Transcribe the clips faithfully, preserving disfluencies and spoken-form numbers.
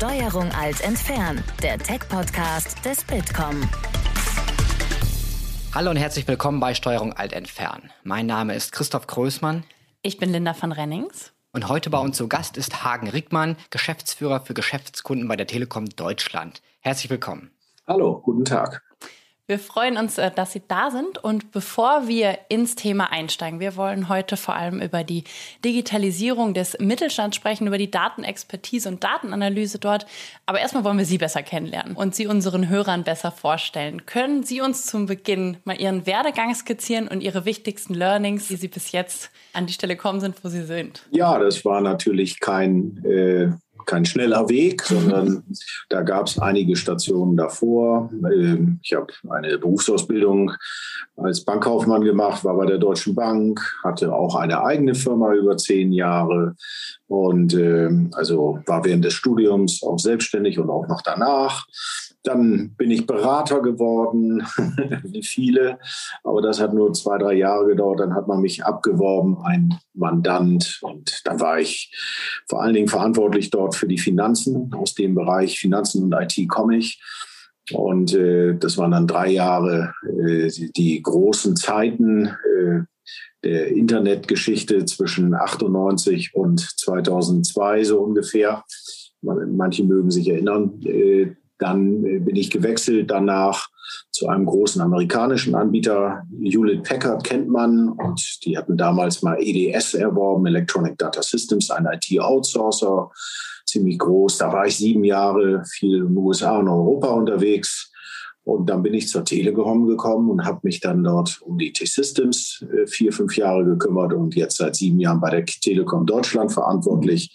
Steuerung Alt entfernen, der Tech-Podcast des Bitkom. Hallo und herzlich willkommen bei Steuerung Alt entfernen. Mein Name ist Christoph Größmann. Ich bin Linda von Rennings. Und heute bei uns zu Gast ist Hagen Rickmann, Geschäftsführer für Geschäftskunden bei der Telekom Deutschland. Herzlich willkommen. Hallo, guten Tag. Wir freuen uns, dass Sie da sind, und bevor wir ins Thema einsteigen, wir wollen heute vor allem über die Digitalisierung des Mittelstands sprechen, über die Datenexpertise und Datenanalyse dort. Aber erstmal wollen wir Sie besser kennenlernen und Sie unseren Hörern besser vorstellen. Können Sie uns zum Beginn mal Ihren Werdegang skizzieren und Ihre wichtigsten Learnings, die Sie bis jetzt an die Stelle gekommen sind, wo Sie sind? Ja, das war natürlich kein... Äh Kein schneller Weg, sondern da gab es einige Stationen davor. Ich habe eine Berufsausbildung als Bankkaufmann gemacht, war bei der Deutschen Bank, hatte auch eine eigene Firma über zehn Jahre und also war während des Studiums auch selbstständig und auch noch danach. Dann bin ich Berater geworden, wie viele, aber das hat nur zwei, drei Jahre gedauert. Dann hat man mich abgeworben, ein Mandant, und dann war ich vor allen Dingen verantwortlich dort für die Finanzen. Aus dem Bereich Finanzen und I T komme ich. Und äh, das waren dann drei Jahre äh, die, die großen Zeiten äh, der Internetgeschichte zwischen achtundneunzig und zweitausendzwei so ungefähr. Manche mögen sich erinnern. Äh, Dann bin ich gewechselt danach zu einem großen amerikanischen Anbieter. Hewlett Packard kennt man, und die hatten damals mal E D S erworben, Electronic Data Systems, ein I T-Outsourcer, ziemlich groß. Da war ich sieben Jahre, viel in den U S A und Europa unterwegs. Und dann bin ich zur Telekom gekommen und habe mich dann dort um die T-Systems vier, fünf Jahre gekümmert und jetzt seit sieben Jahren bei der Telekom Deutschland verantwortlich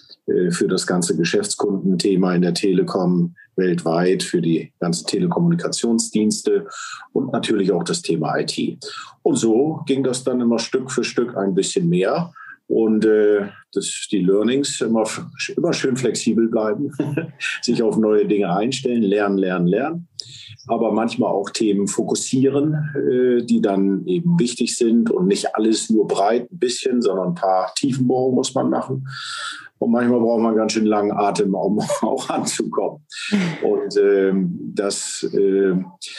für das ganze Geschäftskundenthema in der Telekom weltweit, für die ganzen Telekommunikationsdienste und natürlich auch das Thema I T. Und so ging das dann immer Stück für Stück ein bisschen mehr. Und äh, das, die Learnings immer, immer schön flexibel bleiben, sich auf neue Dinge einstellen, lernen, lernen, lernen. Aber manchmal auch Themen fokussieren, äh, die dann eben wichtig sind, und nicht alles nur breit ein bisschen, sondern ein paar Tiefenbohrungen muss man machen. Und manchmal braucht man ganz schön langen Atem, um auch anzukommen. Und ähm, das, äh,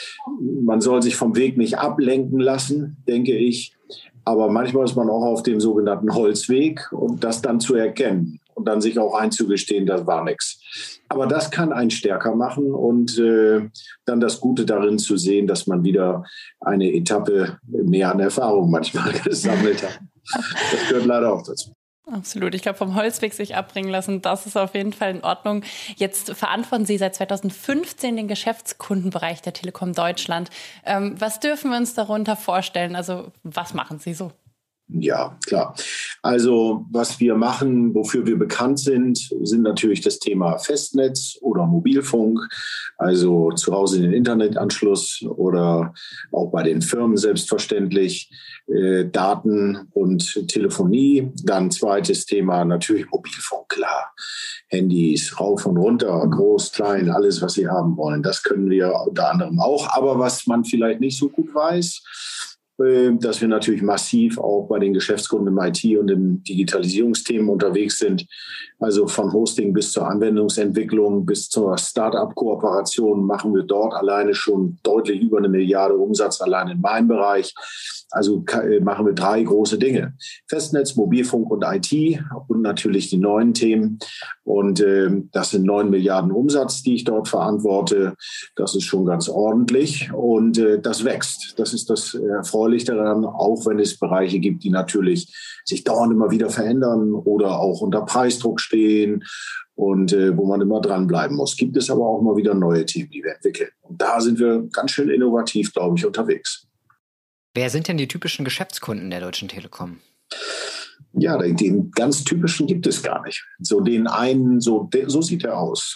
man soll sich vom Weg nicht ablenken lassen, denke ich. Aber manchmal ist man auch auf dem sogenannten Holzweg, um das dann zu erkennen und dann sich auch einzugestehen, das war nichts. Aber das kann einen stärker machen, und äh, dann das Gute darin zu sehen, dass man wieder eine Etappe mehr an Erfahrung manchmal gesammelt hat. Das gehört leider auch dazu. Absolut. Ich glaube, vom Holzweg sich abbringen lassen, das ist auf jeden Fall in Ordnung. Jetzt verantworten Sie seit zweitausendfünfzehn den Geschäftskundenbereich der Telekom Deutschland. Ähm, was dürfen wir uns darunter vorstellen? Also was machen Sie so? Ja, klar. Also was wir machen, wofür wir bekannt sind, sind natürlich das Thema Festnetz oder Mobilfunk, also zu Hause den Internetanschluss oder auch bei den Firmen selbstverständlich, äh, Daten und Telefonie. Dann zweites Thema natürlich Mobilfunk, klar. Handys, rauf und runter, groß, klein, alles, was Sie haben wollen. Das können wir unter anderem auch. Aber was man vielleicht nicht so gut weiß, dass wir natürlich massiv auch bei den Geschäftskunden im I T und in Digitalisierungsthemen unterwegs sind. Also von Hosting bis zur Anwendungsentwicklung bis zur Start-up-Kooperation machen wir dort alleine schon deutlich über eine Milliarde Umsatz, allein in meinem Bereich. Also machen wir drei große Dinge. Festnetz, Mobilfunk und I T und natürlich die neuen Themen. Und äh, das sind neun Milliarden Umsatz, die ich dort verantworte. Das ist schon ganz ordentlich, und äh, das wächst. Das ist das Erfreuliche daran, auch wenn es Bereiche gibt, die natürlich sich dauernd immer wieder verändern oder auch unter Preisdruck stehen und äh, wo man immer dranbleiben muss. Gibt es aber auch mal wieder neue Themen, die wir entwickeln. Und da sind wir ganz schön innovativ, glaube ich, unterwegs. Wer sind denn die typischen Geschäftskunden der Deutschen Telekom? Ja, den, den ganz typischen gibt es gar nicht. So den einen, so, so sieht er aus.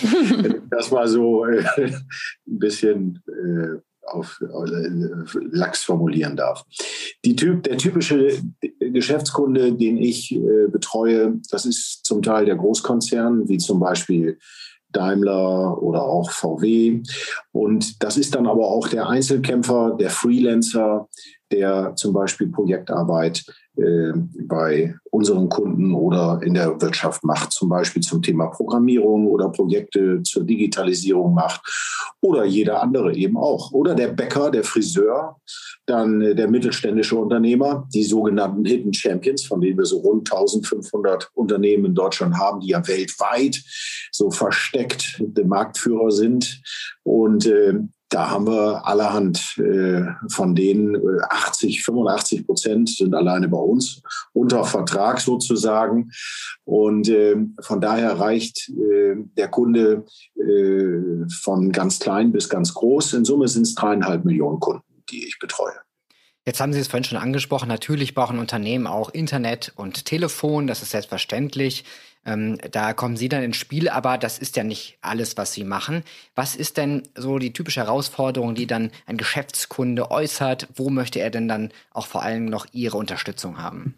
Das war so äh, ein bisschen äh, auf äh, Lachs formulieren darf. Die typ, der typische Geschäftskunde, den ich äh, betreue, das ist zum Teil der Großkonzern, wie zum Beispiel Daimler oder auch V W. Und das ist dann aber auch der Einzelkämpfer, der Freelancer, der zum Beispiel Projektarbeit äh, bei unseren Kunden oder in der Wirtschaft macht, zum Beispiel zum Thema Programmierung oder Projekte zur Digitalisierung macht oder jeder andere eben auch. Oder der Bäcker, der Friseur, dann äh, der mittelständische Unternehmer, die sogenannten Hidden Champions, von denen wir so rund eintausendfünfhundert Unternehmen in Deutschland haben, die ja weltweit so versteckt der Marktführer sind. Und äh, da haben wir allerhand äh, von denen äh, achtzig, fünfundachtzig Prozent sind alleine bei uns unter Vertrag sozusagen. Und äh, von daher reicht äh, der Kunde äh, von ganz klein bis ganz groß. In Summe sind es dreieinhalb Millionen Kunden, die ich betreue. Jetzt haben Sie es vorhin schon angesprochen, natürlich brauchen Unternehmen auch Internet und Telefon, das ist selbstverständlich. Ähm, da kommen Sie dann ins Spiel, aber das ist ja nicht alles, was Sie machen. Was ist denn so die typische Herausforderung, die dann ein Geschäftskunde äußert? Wo möchte er denn dann auch vor allem noch Ihre Unterstützung haben?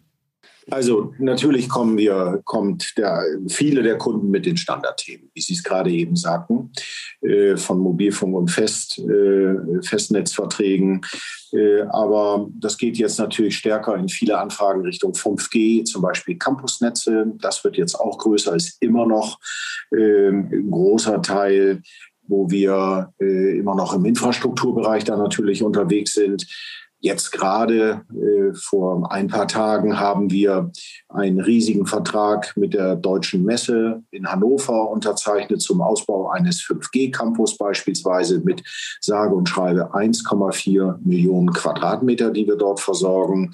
Also natürlich kommen wir, kommt der, viele der Kunden mit den Standardthemen, wie Sie es gerade eben sagten, äh, von Mobilfunk und Fest, äh, Festnetzverträgen. Äh, aber das geht jetzt natürlich stärker in viele Anfragen Richtung fünf G, zum Beispiel Campusnetze. Das wird jetzt auch größer, ist immer noch äh, ein großer Teil, wo wir äh, immer noch im Infrastrukturbereich da natürlich unterwegs sind. Jetzt gerade äh, vor ein paar Tagen haben wir einen riesigen Vertrag mit der Deutschen Messe in Hannover unterzeichnet zum Ausbau eines fünf G Campus beispielsweise mit sage und schreibe eins Komma vier Millionen Quadratmeter, die wir dort versorgen,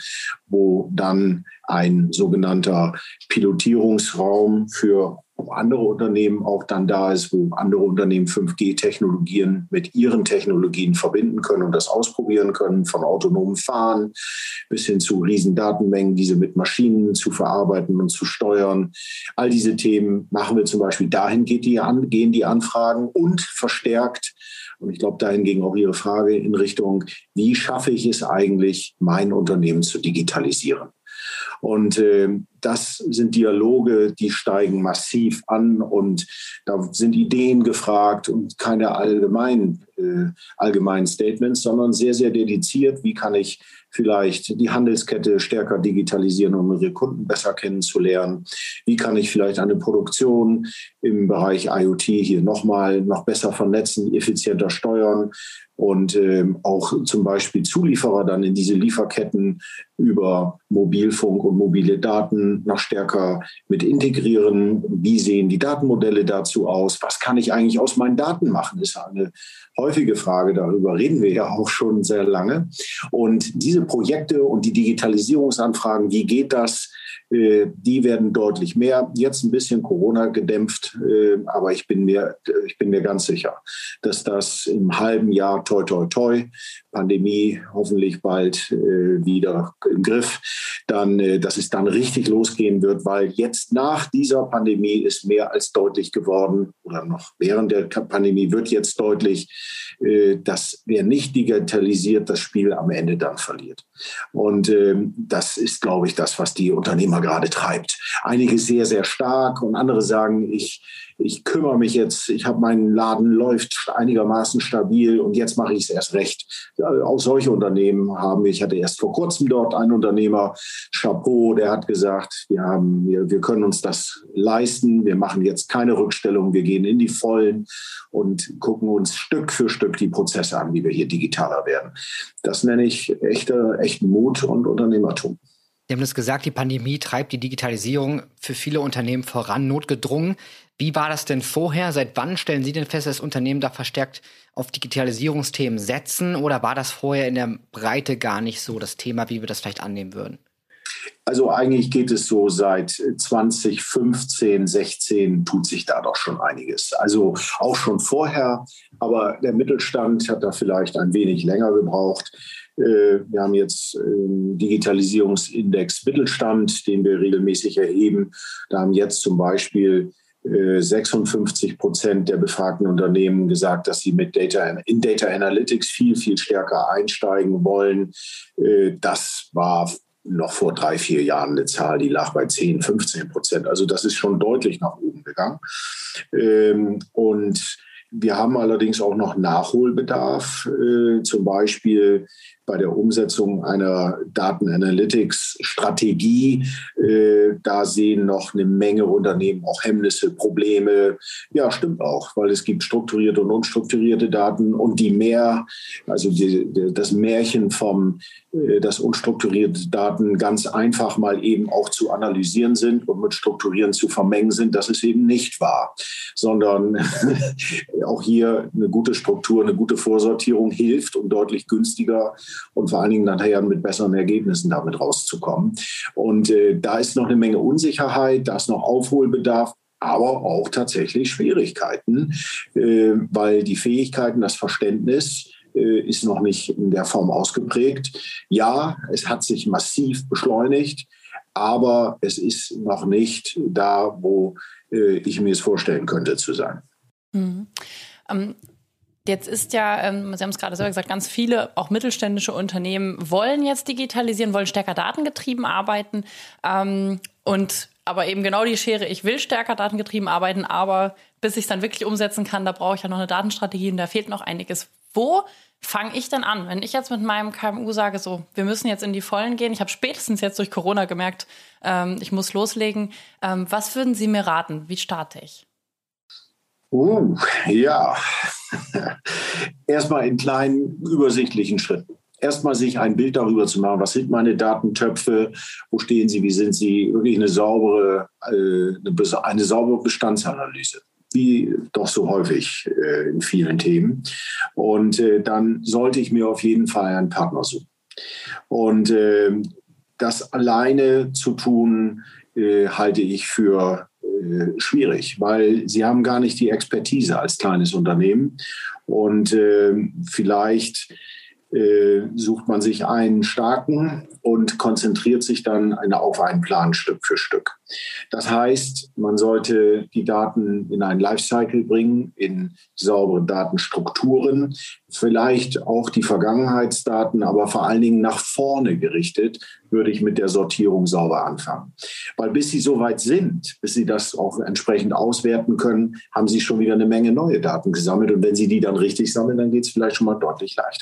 wo dann ein sogenannter Pilotierungsraum für andere Unternehmen auch dann da ist, wo andere Unternehmen fünf G Technologien mit ihren Technologien verbinden können und das ausprobieren können, von autonomem Fahren bis hin zu riesen Datenmengen, diese mit Maschinen zu verarbeiten und zu steuern. All diese Themen machen wir zum Beispiel, dahin geht die an, gehen die Anfragen und verstärkt. Und ich glaube, dahin ging auch Ihre Frage in Richtung, wie schaffe ich es eigentlich, mein Unternehmen zu digitalisieren? Und äh, das sind Dialoge, die steigen massiv an und da sind Ideen gefragt und keine allgemeinen, äh, allgemeinen Statements, sondern sehr, sehr dediziert. Wie kann ich vielleicht die Handelskette stärker digitalisieren, um ihre Kunden besser kennenzulernen? Wie kann ich vielleicht eine Produktion im Bereich I O T hier nochmal noch besser vernetzen, effizienter steuern? Und ähm, auch zum Beispiel Zulieferer dann in diese Lieferketten über Mobilfunk und mobile Daten noch stärker mit integrieren. Wie sehen die Datenmodelle dazu aus? Was kann ich eigentlich aus meinen Daten machen? Das ist eine häufige Frage. Darüber reden wir ja auch schon sehr lange. Und diese Projekte und die Digitalisierungsanfragen, wie geht das? Die werden deutlich mehr. Jetzt ein bisschen Corona gedämpft, aber ich bin mir, ich bin mir ganz sicher, dass das im halben Jahr toi toi toi, Pandemie hoffentlich bald wieder im Griff, dann, dass es dann richtig losgehen wird, weil jetzt nach dieser Pandemie ist mehr als deutlich geworden oder noch während der Pandemie wird jetzt deutlich, dass wer nicht digitalisiert, das Spiel am Ende dann verliert. Und das ist, glaube ich, das, was die Unternehmer gerade treibt. Einige sehr, sehr stark und andere sagen, ich, ich kümmere mich jetzt, ich habe meinen Laden läuft einigermaßen stabil und jetzt mache ich es erst recht. Auch solche Unternehmen haben, ich hatte erst vor kurzem dort einen Unternehmer, Chapeau, der hat gesagt, wir, haben, wir, wir können uns das leisten, wir machen jetzt keine Rückstellung, wir gehen in die Vollen und gucken uns Stück für Stück die Prozesse an, wie wir hier digitaler werden. Das nenne ich echter, echten Mut und Unternehmertum. Sie haben es gesagt, die Pandemie treibt die Digitalisierung für viele Unternehmen voran, notgedrungen. Wie war das denn vorher? Seit wann stellen Sie denn fest, dass Unternehmen da verstärkt auf Digitalisierungsthemen setzen? Oder war das vorher in der Breite gar nicht so das Thema, wie wir das vielleicht annehmen würden? Also eigentlich geht es so seit zwanzig fünfzehn, sechzehn tut sich da doch schon einiges. Also auch schon vorher, aber der Mittelstand hat da vielleicht ein wenig länger gebraucht. Wir haben jetzt einen Digitalisierungsindex Mittelstand, den wir regelmäßig erheben. Da haben jetzt zum Beispiel sechsundfünfzig Prozent der befragten Unternehmen gesagt, dass sie mit Data, in Data Analytics viel, viel stärker einsteigen wollen. Das war noch vor drei, vier Jahren eine Zahl, die lag bei zehn, fünfzehn Prozent. Also das ist schon deutlich nach oben gegangen. Und wir haben allerdings auch noch Nachholbedarf. Zum Beispiel bei der Umsetzung einer Daten-Analytics-Strategie. Äh, da sehen noch eine Menge Unternehmen auch Hemmnisse, Probleme. Ja, stimmt auch, weil es gibt strukturierte und unstrukturierte Daten und die mehr, also die, die, das Märchen vom, äh, dass unstrukturierte Daten ganz einfach mal eben auch zu analysieren sind und mit Strukturieren zu vermengen sind, das ist eben nicht wahr, sondern auch hier eine gute Struktur, eine gute Vorsortierung hilft, um deutlich günstiger und vor allen Dingen nachher mit besseren Ergebnissen damit rauszukommen. Und äh, da ist noch eine Menge Unsicherheit, da ist noch Aufholbedarf, aber auch tatsächlich Schwierigkeiten, äh, weil die Fähigkeiten, das Verständnis äh, ist noch nicht in der Form ausgeprägt. Ja, es hat sich massiv beschleunigt, aber es ist noch nicht da, wo äh, ich mir es vorstellen könnte zu sein. Mhm. Um Jetzt ist ja, ähm, Sie haben es gerade selber gesagt, ganz viele, auch mittelständische Unternehmen wollen jetzt digitalisieren, wollen stärker datengetrieben arbeiten. Ähm, und aber eben genau die Schere, ich will stärker datengetrieben arbeiten, aber bis ich es dann wirklich umsetzen kann, da brauche ich ja noch eine Datenstrategie und da fehlt noch einiges. Wo fange ich denn an? Wenn ich jetzt mit meinem K M U sage, so, wir müssen jetzt in die Vollen gehen, ich habe spätestens jetzt durch Corona gemerkt, ähm, ich muss loslegen. Ähm, was würden Sie mir raten? Wie starte ich? Uh, ja, erstmal in kleinen, übersichtlichen Schritten. Erstmal sich ein Bild darüber zu machen, was sind meine Datentöpfe, wo stehen sie, wie sind sie, wirklich eine saubere, äh, eine, eine saubere Bestandsanalyse, wie doch so häufig äh, in vielen Themen. Und äh, dann sollte ich mir auf jeden Fall einen Partner suchen. Und äh, das alleine zu tun, äh, halte ich für schwierig, weil sie haben gar nicht die Expertise als kleines Unternehmen und äh, vielleicht äh, sucht man sich einen starken und konzentriert sich dann eine, auf einen Plan Stück für Stück. Das heißt, man sollte die Daten in einen Lifecycle bringen, in saubere Datenstrukturen, vielleicht auch die Vergangenheitsdaten, aber vor allen Dingen nach vorne gerichtet, würde ich mit der Sortierung sauber anfangen. Weil bis Sie so weit sind, bis Sie das auch entsprechend auswerten können, haben Sie schon wieder eine Menge neue Daten gesammelt. Und wenn Sie die dann richtig sammeln, dann geht es vielleicht schon mal deutlich leichter.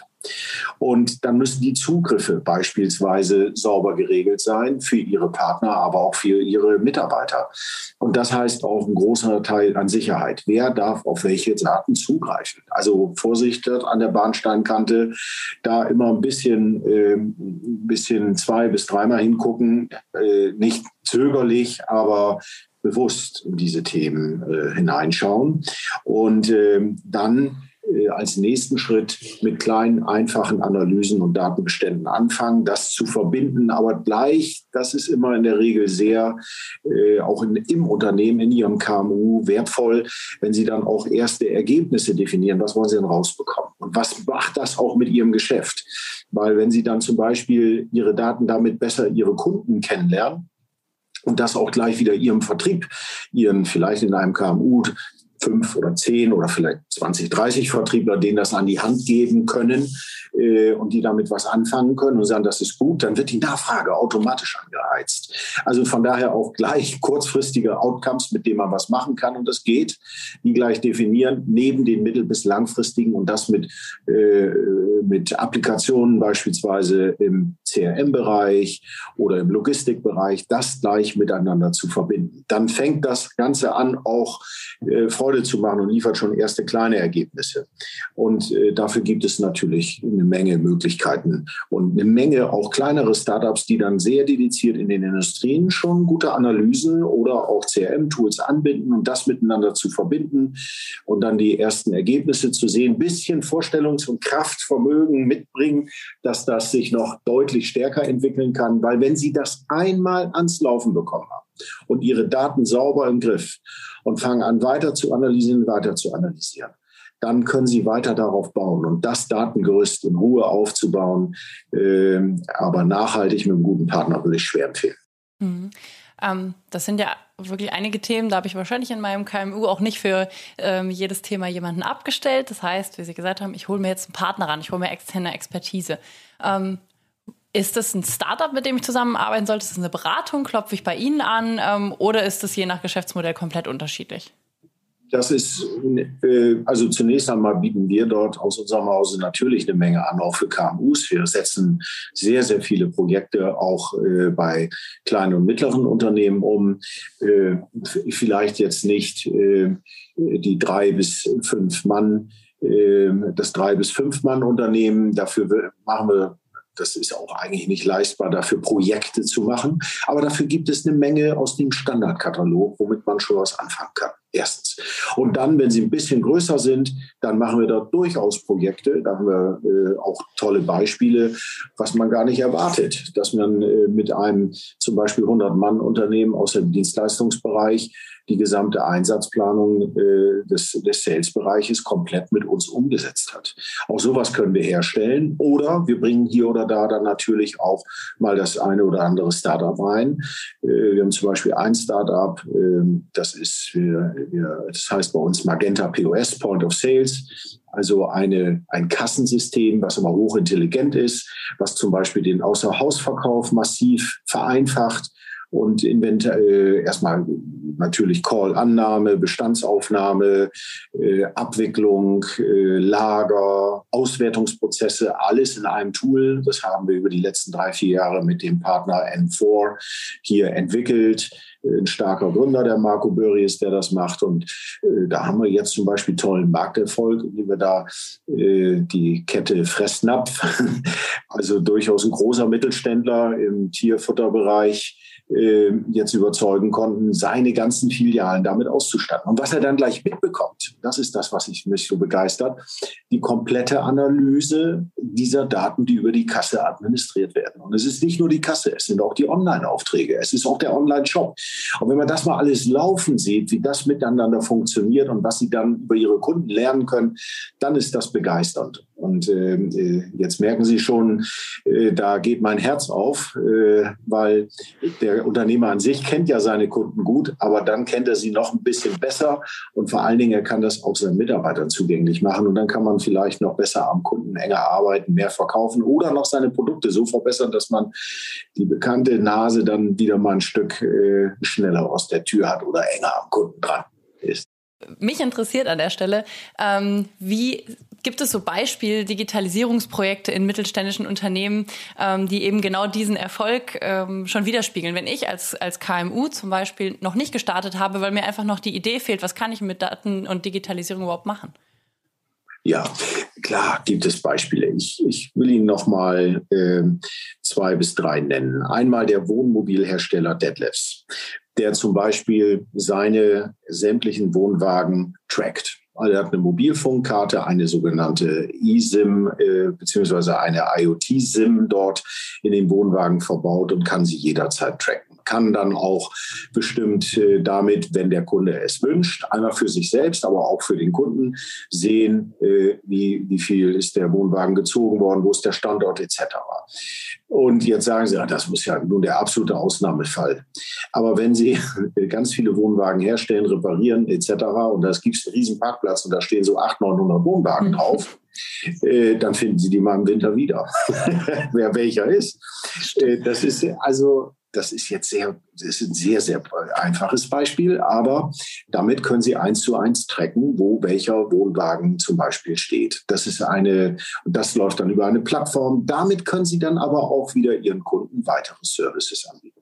Und dann müssen die Zugriffe beispielsweise sauber geregelt sein für Ihre Partner, aber auch für Ihre Mitarbeiter. Und das heißt auch ein großer Teil an Sicherheit. Wer darf auf welche Daten zugreifen? Also Vorsicht an der Bahnsteinkante, da immer ein bisschen, äh, ein bisschen zwei bis dreimal hingucken, äh, nicht zögerlich, aber bewusst in diese Themen äh, hineinschauen und äh, dann äh, als nächsten Schritt mit kleinen, einfachen Analysen und Datenbeständen anfangen, das zu verbinden, aber gleich, das ist immer in der Regel sehr, äh, auch in, im Unternehmen, in Ihrem K M U wertvoll, wenn Sie dann auch erste Ergebnisse definieren, was wollen Sie denn rausbekommen und was macht das auch mit Ihrem Geschäft? Weil wenn Sie dann zum Beispiel Ihre Daten damit besser Ihre Kunden kennenlernen, und das auch gleich wieder Ihrem Vertrieb, Ihren vielleicht in einem K M U fünf oder zehn oder vielleicht zwanzig, dreißig Vertriebler, denen das an die Hand geben können äh, und die damit was anfangen können und sagen, das ist gut, dann wird die Nachfrage automatisch angeheizt. Also von daher auch gleich kurzfristige Outcomes, mit denen man was machen kann und das geht, die gleich definieren, neben den mittel- bis langfristigen und das mit, äh, mit Applikationen beispielsweise im C R M-Bereich oder im Logistikbereich, das gleich miteinander zu verbinden. Dann fängt das Ganze an, auch äh, Freude zu machen und liefert schon erste kleine Ergebnisse. Und äh, dafür gibt es natürlich eine Menge Möglichkeiten und eine Menge auch kleinere Startups, die dann sehr dediziert in den Industrien schon gute Analysen oder auch C R M-Tools anbinden und das miteinander zu verbinden und dann die ersten Ergebnisse zu sehen, ein bisschen Vorstellungs- und Kraftvermögen mitbringen, dass das sich noch deutlich stärker entwickeln kann, weil wenn Sie das einmal ans Laufen bekommen haben und Ihre Daten sauber im Griff und fangen an, weiter zu analysieren, weiter zu analysieren, dann können Sie weiter darauf bauen und das Datengerüst in Ruhe aufzubauen, äh, aber nachhaltig mit einem guten Partner würde ich schwer empfehlen. Mhm. Ähm, das sind ja wirklich einige Themen, da habe ich wahrscheinlich in meinem K M U auch nicht für ähm, jedes Thema jemanden abgestellt. Das heißt, wie Sie gesagt haben, ich hole mir jetzt einen Partner ran, ich hole mir externe Expertise. Ähm, Ist das ein Startup, mit dem ich zusammenarbeiten sollte? Ist das eine Beratung? Klopfe ich bei Ihnen an? Ähm, oder ist das je nach Geschäftsmodell komplett unterschiedlich? Das ist, äh, also zunächst einmal bieten wir dort aus unserem Hause natürlich eine Menge an, auch für K M Us. Wir setzen sehr, sehr viele Projekte auch äh, bei kleinen und mittleren Unternehmen um. Äh, vielleicht jetzt nicht äh, die drei bis fünf Mann, äh, das drei bis fünf Mann Unternehmen. Dafür machen wir, das ist auch eigentlich nicht leistbar, dafür Projekte zu machen. Aber dafür gibt es eine Menge aus dem Standardkatalog, womit man schon was anfangen kann. Erstens. Und dann, wenn sie ein bisschen größer sind, dann machen wir dort durchaus Projekte. Da haben wir äh, auch tolle Beispiele, was man gar nicht erwartet. Dass man äh, mit einem zum Beispiel hundert-Mann-Unternehmen aus dem Dienstleistungsbereich die gesamte Einsatzplanung äh, des, des Sales-Bereiches komplett mit uns umgesetzt hat. Auch sowas können wir herstellen. Oder wir bringen hier oder da dann natürlich auch mal das eine oder andere Startup rein. Äh, wir haben zum Beispiel ein Startup, äh, das ist, wir, wir, das heißt bei uns Magenta P O S, Point of Sales. Also eine, ein Kassensystem, was aber hochintelligent ist, was zum Beispiel den Außerhausverkauf massiv vereinfacht. Und Inventar, äh, erstmal natürlich Call-Annahme, Bestandsaufnahme, äh, Abwicklung, äh, Lager, Auswertungsprozesse, alles in einem Tool. Das haben wir über die letzten drei, vier Jahre mit dem Partner N vier hier entwickelt. Ein starker Gründer, der Marco Böri ist, der das macht. Und äh, da haben wir jetzt zum Beispiel tollen Markterfolg, indem wir da äh, die Kette Fressnapf, also durchaus ein großer Mittelständler im Tierfutterbereich, jetzt überzeugen konnten, seine ganzen Filialen damit auszustatten. Und was er dann gleich mitbekommt, das ist das, was ich, mich so begeistert, die komplette Analyse dieser Daten, die über die Kasse administriert werden. Und es ist nicht nur die Kasse, es sind auch die Online-Aufträge, es ist auch der Online-Shop. Und wenn man das mal alles laufen sieht, wie das miteinander funktioniert und was sie dann über ihre Kunden lernen können, dann ist das begeisternd. Und äh, jetzt merken Sie schon, äh, da geht mein Herz auf, äh, weil der Unternehmer an sich kennt ja seine Kunden gut, aber dann kennt er sie noch ein bisschen besser und vor allen Dingen, er kann das auch seinen Mitarbeitern zugänglich machen und dann kann man vielleicht noch besser am Kunden enger arbeiten, mehr verkaufen oder noch seine Produkte so verbessern, dass man die bekannte Nase dann wieder mal ein Stück äh, schneller aus der Tür hat oder enger am Kunden dran ist. Mich interessiert an der Stelle, ähm, wie gibt es so Beispiel-Digitalisierungsprojekte in mittelständischen Unternehmen, ähm, die eben genau diesen Erfolg ähm, schon widerspiegeln? Wenn ich als, als K M U zum Beispiel noch nicht gestartet habe, weil mir einfach noch die Idee fehlt, was kann ich mit Daten und Digitalisierung überhaupt machen? Ja, klar gibt es Beispiele. Ich, ich will Ihnen noch mal äh, zwei bis drei nennen. Einmal der Wohnmobilhersteller Detlefs, der zum Beispiel seine sämtlichen Wohnwagen trackt. Also er hat eine Mobilfunkkarte, eine sogenannte eSIM äh, beziehungsweise eine IoT-SIM dort in den Wohnwagen verbaut und kann sie jederzeit tracken. Kann dann auch bestimmt äh, damit, wenn der Kunde es wünscht, einmal für sich selbst, aber auch für den Kunden sehen, äh, wie, wie viel ist der Wohnwagen gezogen worden, wo ist der Standort et cetera. Und jetzt sagen Sie, ja, das muss ja nun der absolute Ausnahmefall. Aber wenn Sie ganz viele Wohnwagen herstellen, reparieren et cetera und da gibt es einen riesen Parkplatz und da stehen so achthundert, neunhundert Wohnwagen drauf, äh, dann finden Sie die mal im Winter wieder. Wer welcher ist. Äh, das ist also... Das ist jetzt sehr, das ist ein sehr, sehr einfaches Beispiel, aber damit können Sie eins zu eins tracken, wo welcher Wohnwagen zum Beispiel steht. Das ist eine, das läuft dann über eine Plattform. Damit können Sie dann aber auch wieder Ihren Kunden weitere Services anbieten.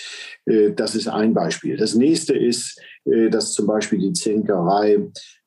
Das ist ein Beispiel. Das nächste ist, dass zum Beispiel die Zinkerei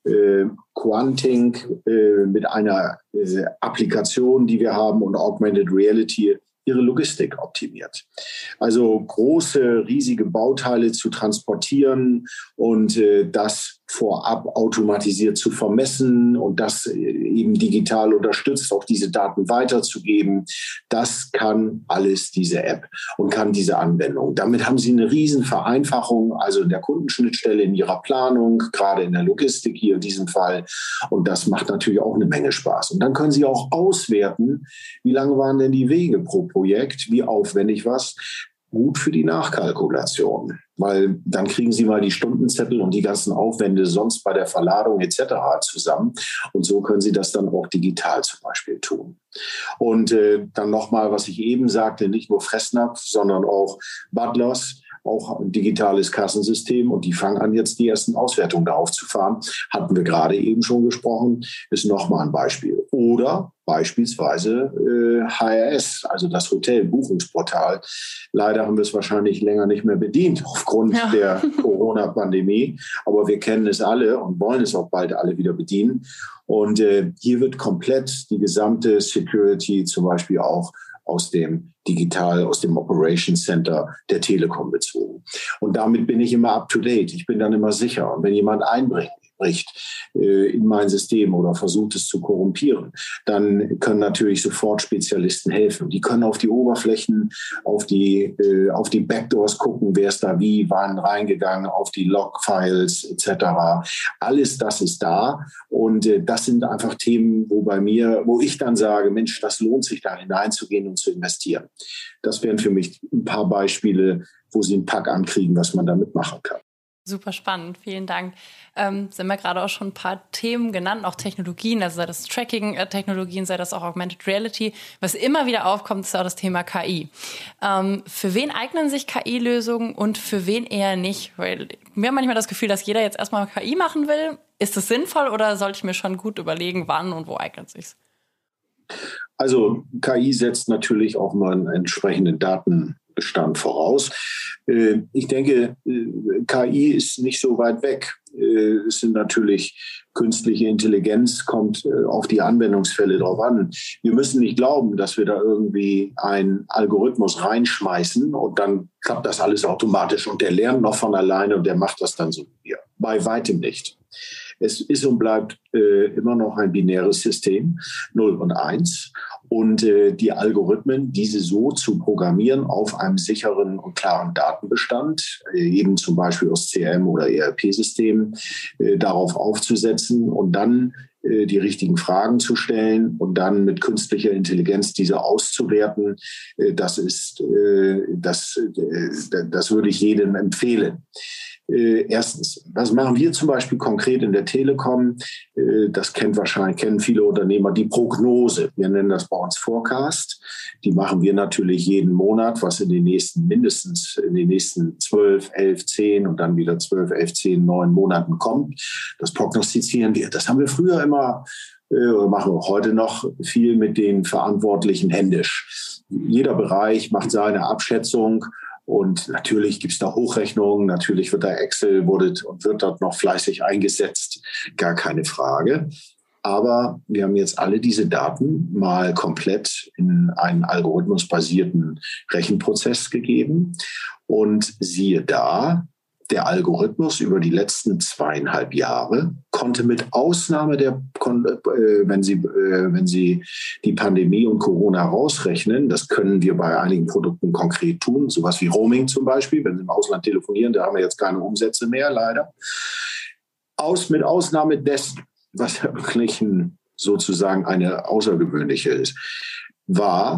Quanting mit einer Applikation, die wir haben, und Augmented Reality ihre Logistik optimiert. Also große, riesige Bauteile zu transportieren und äh, das vorab automatisiert zu vermessen und das eben digital unterstützt, auch diese Daten weiterzugeben. Das kann alles diese App und kann diese Anwendung. Damit haben Sie eine riesen Vereinfachung, also in der Kundenschnittstelle, in Ihrer Planung, gerade in der Logistik hier in diesem Fall. Und das macht natürlich auch eine Menge Spaß. Und dann können Sie auch auswerten, wie lange waren denn die Wege pro Projekt, wie aufwendig was. Gut für die Nachkalkulation, weil dann kriegen Sie mal die Stundenzettel und die ganzen Aufwände sonst bei der Verladung et cetera zusammen und so können Sie das dann auch digital zum Beispiel tun. Und äh, dann nochmal, was ich eben sagte, nicht nur Fressnapf, sondern auch Butlers, auch ein digitales Kassensystem und die fangen an, jetzt die ersten Auswertungen darauf zu fahren. Hatten wir gerade eben schon gesprochen, ist nochmal ein Beispiel. Oder beispielsweise äh, H R S, also das Hotelbuchungsportal. Leider haben wir es wahrscheinlich länger nicht mehr bedient aufgrund ja. der Corona-Pandemie, aber wir kennen es alle und wollen es auch bald alle wieder bedienen. Und äh, hier wird komplett die gesamte Security zum Beispiel auch aus dem Digital, aus dem Operations Center der Telekom bezogen. Und damit bin ich immer up to date. Ich bin dann immer sicher. Und wenn jemand einbricht äh, in mein System oder versucht es zu korrumpieren, dann können natürlich sofort Spezialisten helfen. Die können auf die Oberflächen, auf die, äh, auf die Backdoors gucken, wer ist da wie, wann reingegangen, auf die Logfiles et cetera. Alles das ist da. Und äh, das sind einfach Themen, wo bei mir, wo ich dann sage, Mensch, das lohnt sich da hineinzugehen und zu investieren. Das wären für mich ein paar Beispiele, wo Sie einen Pack ankriegen, was man damit machen kann. Super spannend, vielen Dank. Ähm, sind wir gerade auch schon ein paar Themen genannt, auch Technologien, also sei das Tracking-Technologien, sei das auch Augmented Reality. Was immer wieder aufkommt, ist auch das Thema K I. Ähm, für wen eignen sich K I-Lösungen und für wen eher nicht? Weil wir haben manchmal das Gefühl, dass jeder jetzt erstmal K I machen will. Ist das sinnvoll oder sollte ich mir schon gut überlegen, wann und wo eignet sich's? Also K I setzt natürlich auch mal einen entsprechenden Datenbestand voraus. Ich denke, K I ist nicht so weit weg. Es sind natürlich künstliche Intelligenz, kommt auf die Anwendungsfälle drauf an. Wir müssen nicht glauben, dass wir da irgendwie einen Algorithmus reinschmeißen und dann klappt das alles automatisch und der lernt noch von alleine und der macht das dann so wie wir. Bei weitem nicht. Es ist und bleibt äh, immer noch ein binäres System, null und eins. Und äh, die Algorithmen, diese so zu programmieren auf einem sicheren und klaren Datenbestand, äh, eben zum Beispiel aus C R M oder E R P-Systemen, äh, darauf aufzusetzen und dann äh, die richtigen Fragen zu stellen und dann mit künstlicher Intelligenz diese auszuwerten, äh, das ist, äh, das, äh, das würde ich jedem empfehlen. Äh, erstens, was machen wir zum Beispiel konkret in der Telekom? Äh, das kennt wahrscheinlich, kennen viele Unternehmer, die Prognose. Wir nennen das bei uns Forecast. Die machen wir natürlich jeden Monat, was in den nächsten mindestens in den nächsten zwölf, elf, zehn und dann wieder zwölf, elf, zehn, neun Monaten kommt. Das prognostizieren wir. Das haben wir früher immer äh, oder machen wir heute noch viel mit den Verantwortlichen händisch. Jeder Bereich macht seine Abschätzung. Und natürlich gibt es da Hochrechnungen, natürlich wird da Excel wurde und wird dort noch fleißig eingesetzt, gar keine Frage. Aber wir haben jetzt alle diese Daten mal komplett in einen algorithmusbasierten Rechenprozess gegeben. Und siehe da, der Algorithmus über die letzten zweieinhalb Jahre konnte mit Ausnahme der, wenn Sie, wenn Sie die Pandemie und Corona rausrechnen, das können wir bei einigen Produkten konkret tun, sowas wie Roaming zum Beispiel, wenn Sie im Ausland telefonieren, da haben wir jetzt keine Umsätze mehr, leider. Aus, mit Ausnahme dessen, was ja wirklich ein, sozusagen eine außergewöhnliche ist, war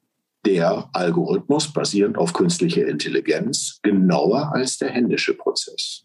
der Algorithmus basierend auf künstlicher Intelligenz genauer als der händische Prozess.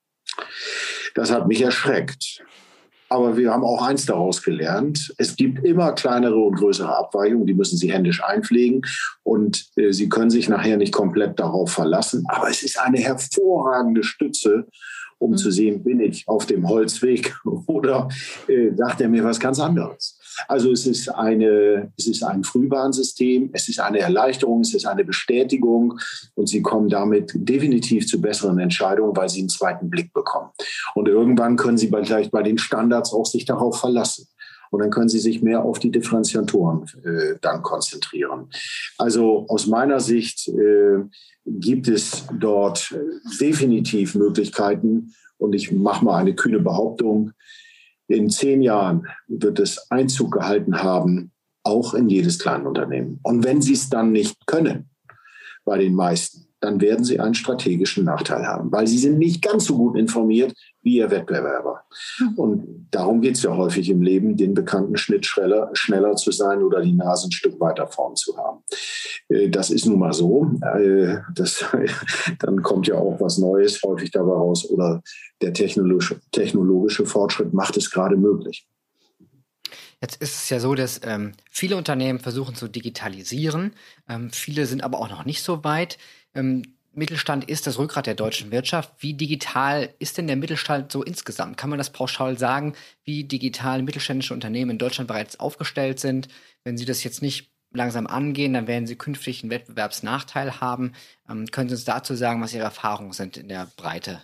Das hat mich erschreckt. Aber wir haben auch eins daraus gelernt. Es gibt immer kleinere und größere Abweichungen, die müssen Sie händisch einpflegen. Und äh, Sie können sich nachher nicht komplett darauf verlassen. Aber es ist eine hervorragende Stütze, um mhm. zu sehen, bin ich auf dem Holzweg oder äh, sagt er mir was ganz anderes. Also es ist, eine, es ist ein Frühwarnsystem, es ist eine Erleichterung, es ist eine Bestätigung und Sie kommen damit definitiv zu besseren Entscheidungen, weil Sie einen zweiten Blick bekommen. Und irgendwann können Sie bei, vielleicht bei den Standards auch sich darauf verlassen. Und dann können Sie sich mehr auf die Differenziatoren äh, dann konzentrieren. Also aus meiner Sicht äh, gibt es dort definitiv Möglichkeiten. Und ich mache mal eine kühne Behauptung. In zehn Jahren wird es Einzug gehalten haben, auch in jedes Kleinunternehmen. Und wenn Sie es dann nicht können, bei den meisten, dann werden Sie einen strategischen Nachteil haben, weil Sie sind nicht ganz so gut informiert wie Ihr Wettbewerber. Und darum geht es ja häufig im Leben, den bekannten Schnitt schneller, schneller zu sein oder die Nase ein Stück weiter vorn zu haben. Das ist nun mal so. Das, dann kommt ja auch was Neues häufig dabei raus oder der technologische, technologische Fortschritt macht es gerade möglich. Jetzt ist es ja so, dass ähm, viele Unternehmen versuchen zu digitalisieren. Ähm, viele sind aber auch noch nicht so weit. Ähm, Mittelstand ist das Rückgrat der deutschen Wirtschaft. Wie digital ist denn der Mittelstand so insgesamt? Kann man das pauschal sagen, wie digital mittelständische Unternehmen in Deutschland bereits aufgestellt sind? Wenn Sie das jetzt nicht langsam angehen, dann werden Sie künftig einen Wettbewerbsnachteil haben. Ähm, können Sie uns dazu sagen, was Ihre Erfahrungen sind in der Breite?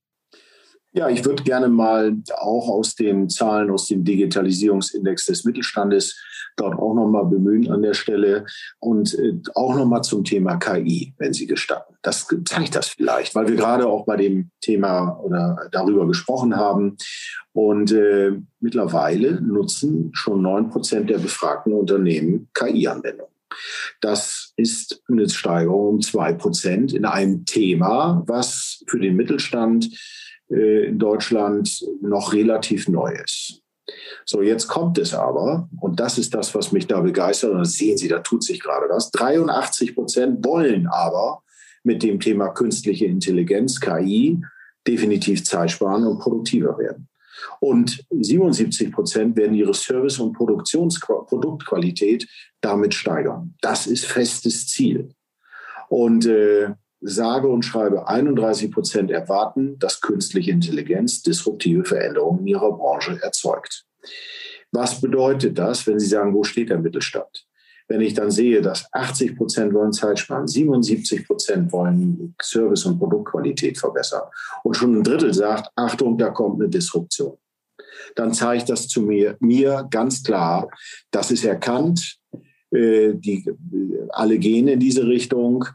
Ja, ich würde gerne mal auch aus den Zahlen, aus dem Digitalisierungsindex des Mittelstandes dort auch nochmal bemühen an der Stelle und äh, auch nochmal zum Thema K I, wenn Sie gestatten. Das zeigt das vielleicht, weil wir gerade auch bei dem Thema oder darüber gesprochen haben. Und äh, mittlerweile nutzen schon neun Prozent der befragten Unternehmen K I-Anwendungen. Das ist eine Steigerung um zwei Prozent in einem Thema, was für den Mittelstand in Deutschland noch relativ neu ist. So, jetzt kommt es aber, und das ist das, was mich da begeistert, und das sehen Sie, da tut sich gerade was, dreiundachtzig Prozent wollen aber mit dem Thema künstliche Intelligenz, K I, definitiv Zeit sparen und produktiver werden. Und siebenundsiebzig Prozent werden ihre Service- und Produktions- Produktqualität damit steigern. Das ist festes Ziel. Und äh, sage und schreibe einunddreißig Prozent erwarten, dass künstliche Intelligenz disruptive Veränderungen in ihrer Branche erzeugt. Was bedeutet das, wenn Sie sagen, wo steht der Mittelstand? Wenn ich dann sehe, dass achtzig Prozent wollen Zeit sparen, siebenundsiebzig Prozent wollen Service- und Produktqualität verbessern und schon ein Drittel sagt, Achtung, da kommt eine Disruption, dann zeigt das zu mir, mir ganz klar, das ist erkannt, die alle gehen in diese Richtung.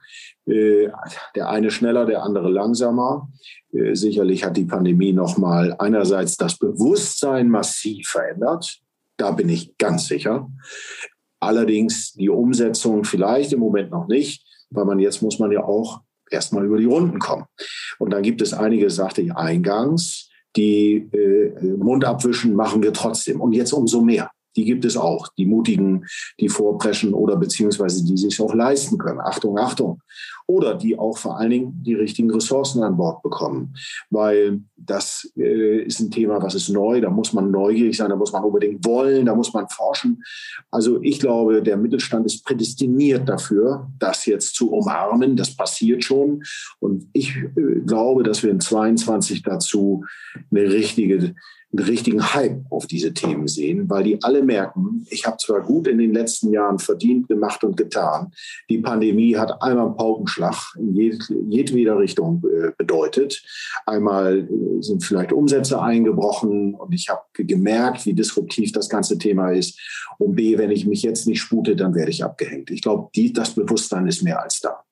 Der eine schneller, der andere langsamer. Sicherlich hat die Pandemie nochmal einerseits das Bewusstsein massiv verändert. Da bin ich ganz sicher. Allerdings die Umsetzung vielleicht im Moment noch nicht, weil man jetzt muss man ja auch erstmal über die Runden kommen. Und dann gibt es einige, sagte ich eingangs, die äh, Mund abwischen machen wir trotzdem. Und jetzt umso mehr. Die gibt es auch, die Mutigen, die vorpreschen oder beziehungsweise die sich auch leisten können. Achtung, Achtung. Oder die auch vor allen Dingen die richtigen Ressourcen an Bord bekommen. Weil das äh, ist ein Thema, was ist neu. Da muss man neugierig sein, da muss man unbedingt wollen, da muss man forschen. Also ich glaube, der Mittelstand ist prädestiniert dafür, das jetzt zu umarmen. Das passiert schon. Und ich äh, glaube, dass wir in zweiundzwanzig dazu eine richtige einen richtigen Hype auf diese Themen sehen, weil die alle merken, ich habe zwar gut in den letzten Jahren verdient, gemacht und getan, die Pandemie hat einmal einen Paukenschlag in jed- jedweder Richtung äh, bedeutet. Einmal äh, sind vielleicht Umsätze eingebrochen und ich habe gemerkt, wie disruptiv das ganze Thema ist. Und B, wenn ich mich jetzt nicht spute, dann werde ich abgehängt. Ich glaube, das Bewusstsein ist mehr als da.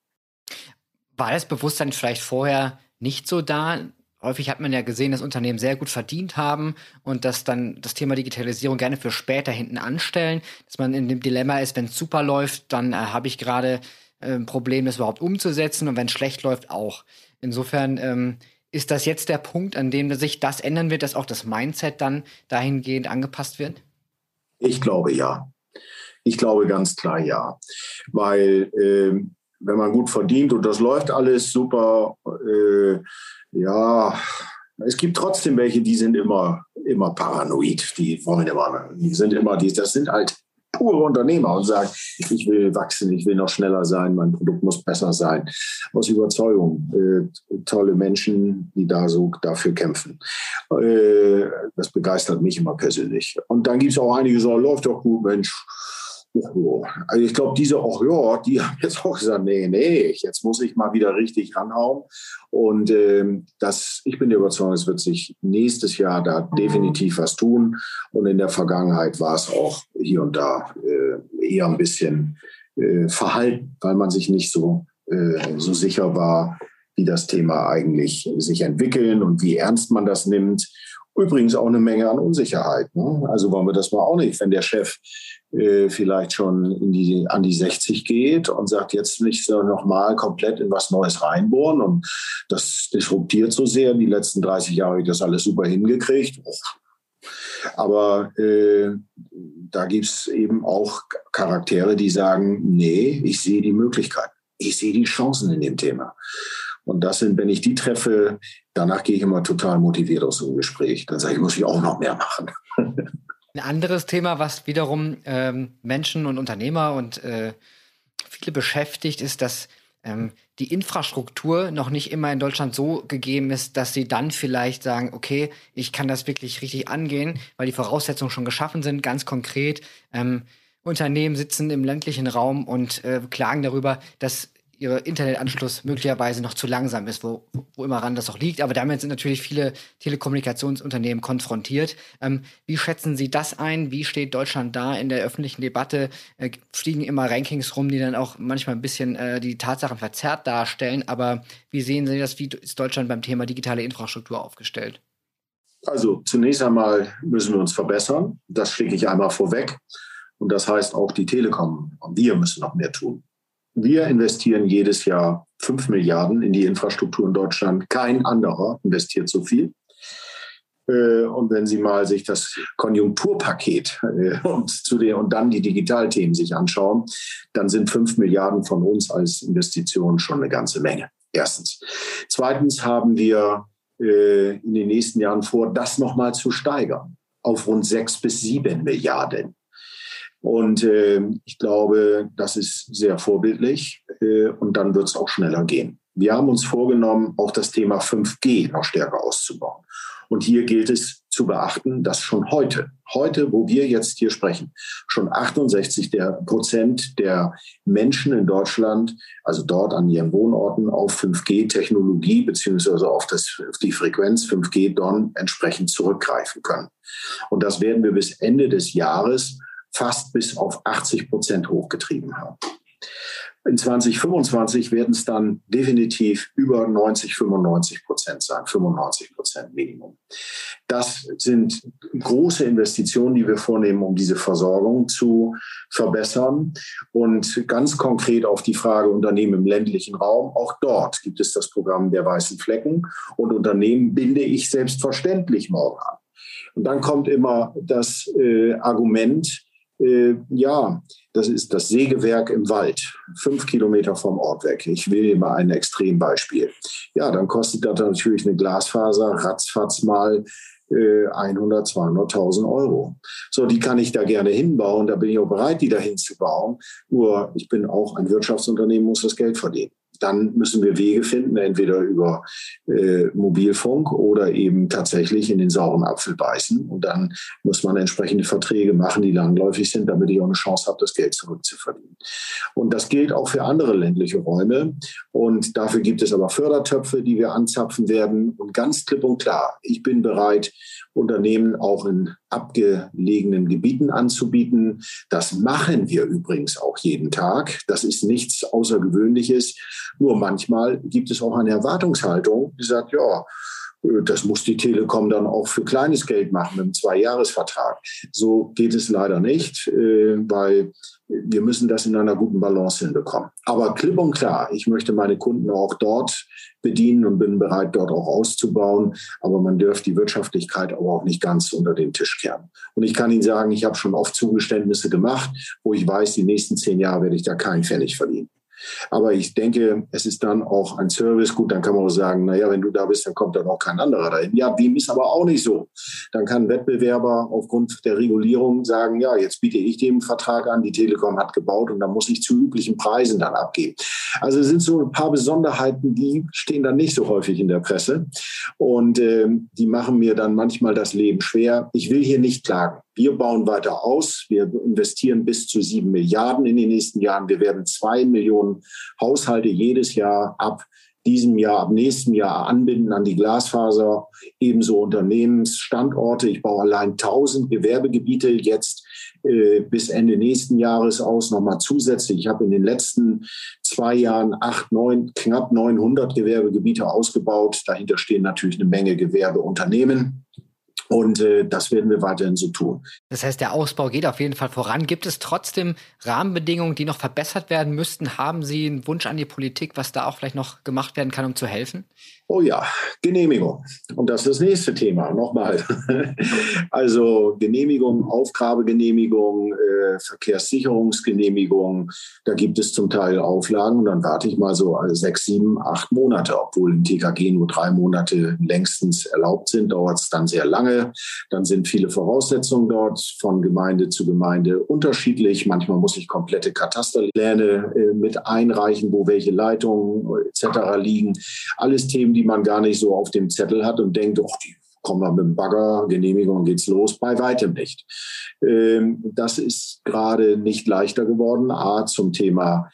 War das Bewusstsein vielleicht vorher nicht so da? Häufig hat man ja gesehen, dass Unternehmen sehr gut verdient haben und dass dann das Thema Digitalisierung gerne für später hinten anstellen. Dass man in dem Dilemma ist, wenn es super läuft, dann äh, habe ich gerade äh, ein Problem, das überhaupt umzusetzen, und wenn es schlecht läuft, auch. Insofern ähm, ist das jetzt der Punkt, an dem sich das ändern wird, dass auch das Mindset dann dahingehend angepasst wird? Ich glaube ja. Ich glaube ganz klar ja. Weil äh, wenn man gut verdient und das läuft alles super, äh, ja, es gibt trotzdem welche, die sind immer, immer paranoid. Die wollen immer, die sind immer, die, das sind halt pure Unternehmer und sagen, ich will wachsen, ich will noch schneller sein, mein Produkt muss besser sein. Aus Überzeugung. Äh, tolle Menschen, die da so dafür kämpfen. Äh, das begeistert mich immer persönlich. Und dann gibt es auch einige, die sagen, läuft doch gut, Mensch. Oh, also ich glaube, diese oh ja, die haben jetzt auch gesagt, nee, nee, jetzt muss ich mal wieder richtig ranhauen. Und ähm, das, ich bin der Überzeugung, es wird sich nächstes Jahr da definitiv was tun. Und in der Vergangenheit war es auch hier und da äh, eher ein bisschen äh, verhalten, weil man sich nicht so, äh, so sicher war, wie das Thema eigentlich sich entwickeln und wie ernst man das nimmt. Übrigens auch eine Menge an Unsicherheit. Ne? Also wollen wir das mal auch nicht, wenn der Chef äh, vielleicht schon in die, an die sechzig geht und sagt, jetzt nicht so nochmal komplett in was Neues reinbohren und das disruptiert so sehr. Die letzten dreißig Jahre habe ich das alles super hingekriegt. Aber äh, da gibt es eben auch Charaktere, die sagen, nee, ich sehe die Möglichkeiten. Ich sehe die Chancen in dem Thema. Und das sind, wenn ich die treffe, danach gehe ich immer total motiviert aus dem Gespräch. Dann sage ich, muss ich auch noch mehr machen. Ein anderes Thema, was wiederum ähm, Menschen und Unternehmer und äh, viele beschäftigt, ist, dass ähm, die Infrastruktur noch nicht immer in Deutschland so gegeben ist, dass sie dann vielleicht sagen, okay, ich kann das wirklich richtig angehen, weil die Voraussetzungen schon geschaffen sind, ganz konkret. Ähm, Unternehmen sitzen im ländlichen Raum und äh, klagen darüber, dass ihr Internetanschluss möglicherweise noch zu langsam ist, wo, wo immer ran das auch liegt. Aber damit sind natürlich viele Telekommunikationsunternehmen konfrontiert. Ähm, wie schätzen Sie das ein? Wie steht Deutschland da in der öffentlichen Debatte? Äh, fliegen immer Rankings rum, die dann auch manchmal ein bisschen äh, die Tatsachen verzerrt darstellen. Aber wie sehen Sie das? Wie ist Deutschland beim Thema digitale Infrastruktur aufgestellt? Also zunächst einmal müssen wir uns verbessern. Das schicke ich einmal vorweg. Und das heißt auch die Telekom. Wir müssen noch mehr tun. Wir investieren jedes Jahr fünf Milliarden in die Infrastruktur in Deutschland. Kein anderer investiert so viel. Und wenn Sie mal sich das Konjunkturpaket und, zu den, und dann die Digitalthemen sich anschauen, dann sind fünf Milliarden von uns als Investition schon eine ganze Menge. Erstens. Zweitens haben wir in den nächsten Jahren vor, das nochmal zu steigern auf rund sechs bis sieben Milliarden. Und äh, ich glaube, das ist sehr vorbildlich äh, und dann wird es auch schneller gehen. Wir haben uns vorgenommen, auch das Thema fünf G noch stärker auszubauen. Und hier gilt es zu beachten, dass schon heute, heute, wo wir jetzt hier sprechen, schon achtundsechzig Prozent der Menschen in Deutschland, also dort an ihren Wohnorten, auf fünf G-Technologie beziehungsweise auf, das, auf die Frequenz fünf G D O N entsprechend zurückgreifen können. Und das werden wir bis Ende des Jahres fast bis auf achtzig Prozent hochgetrieben haben. In zwanzig fünfundzwanzig werden es dann definitiv über neunzig, fünfundneunzig Prozent sein, fünfundneunzig Prozent Minimum. Das sind große Investitionen, die wir vornehmen, um diese Versorgung zu verbessern. Und ganz konkret auf die Frage Unternehmen im ländlichen Raum, auch dort gibt es das Programm der weißen Flecken. Und Unternehmen binde ich selbstverständlich morgen an. Und dann kommt immer das äh, Argument, Äh, ja, das ist das Sägewerk im Wald, fünf Kilometer vom Ort weg. Ich will hier mal ein Extrembeispiel. Ja, dann kostet das natürlich eine Glasfaser ratzfatz mal äh, hundert, zweihunderttausend Euro. So, die kann ich da gerne hinbauen, da bin ich auch bereit, die da hinzubauen. Nur, ich bin auch ein Wirtschaftsunternehmen, muss das Geld verdienen. Dann müssen wir Wege finden, entweder über äh, Mobilfunk oder eben tatsächlich in den sauren Apfel beißen. Und dann muss man entsprechende Verträge machen, die langläufig sind, damit ich auch eine Chance habe, das Geld zurückzuverdienen. Und das gilt auch für andere ländliche Räume. Und dafür gibt es aber Fördertöpfe, die wir anzapfen werden. Und ganz klipp und klar, ich bin bereit, Unternehmen auch in abgelegenen Gebieten anzubieten. Das machen wir übrigens auch jeden Tag. Das ist nichts Außergewöhnliches. Nur manchmal gibt es auch eine Erwartungshaltung, die sagt, ja, das muss die Telekom dann auch für kleines Geld machen mit einem Zwei-Jahres-Vertrag. So geht es leider nicht, weil wir müssen das in einer guten Balance hinbekommen. Aber klipp und klar, ich möchte meine Kunden auch dort bedienen und bin bereit, dort auch auszubauen. Aber man darf die Wirtschaftlichkeit aber auch nicht ganz unter den Tisch kehren. Und ich kann Ihnen sagen, ich habe schon oft Zugeständnisse gemacht, wo ich weiß, die nächsten zehn Jahre werde ich da keinen Pfennig verdienen. Aber ich denke, es ist dann auch ein Service. Gut, dann kann man auch sagen, naja, wenn du da bist, dann kommt dann auch kein anderer dahin. Ja, dem ist aber auch nicht so. Dann kann ein Wettbewerber aufgrund der Regulierung sagen, ja, jetzt biete ich dem einen Vertrag an, die Telekom hat gebaut und dann muss ich zu üblichen Preisen dann abgeben. Also es sind so ein paar Besonderheiten, die stehen dann nicht so häufig in der Presse und äh, die machen mir dann manchmal das Leben schwer. Ich will hier nicht klagen. Wir bauen weiter aus. Wir investieren bis zu sieben Milliarden in den nächsten Jahren. Wir werden zwei Millionen Haushalte jedes Jahr ab diesem Jahr, ab nächstem Jahr anbinden an die Glasfaser. Ebenso Unternehmensstandorte. Ich baue allein tausend Gewerbegebiete jetzt äh, bis Ende nächsten Jahres aus, nochmal zusätzlich. Ich habe in den letzten zwei Jahren acht, neun, knapp neunhundert Gewerbegebiete ausgebaut. Dahinter stehen natürlich eine Menge Gewerbeunternehmen. Und äh, das werden wir weiterhin so tun. Das heißt, der Ausbau geht auf jeden Fall voran. Gibt es trotzdem Rahmenbedingungen, die noch verbessert werden müssten? Haben Sie einen Wunsch an die Politik, was da auch vielleicht noch gemacht werden kann, um zu helfen? Oh ja, Genehmigung. Und das ist das nächste Thema. Nochmal. Also Genehmigung, Aufgabegenehmigung, äh, Verkehrssicherungsgenehmigung. Da gibt es zum Teil Auflagen. Und dann warte ich mal so also sechs, sieben, acht Monate. Obwohl im T K G nur drei Monate längstens erlaubt sind, dauert es dann sehr lange. Gemeinde. Dann sind viele Voraussetzungen dort von Gemeinde zu Gemeinde unterschiedlich. Manchmal muss ich komplette Katasterpläne äh, mit einreichen, wo welche Leitungen et cetera liegen. Alles Themen, die man gar nicht so auf dem Zettel hat und denkt, oh, die kommen wir mit dem Bagger, Genehmigung geht's los, bei weitem nicht. Ähm, das ist gerade nicht leichter geworden. A, zum Thema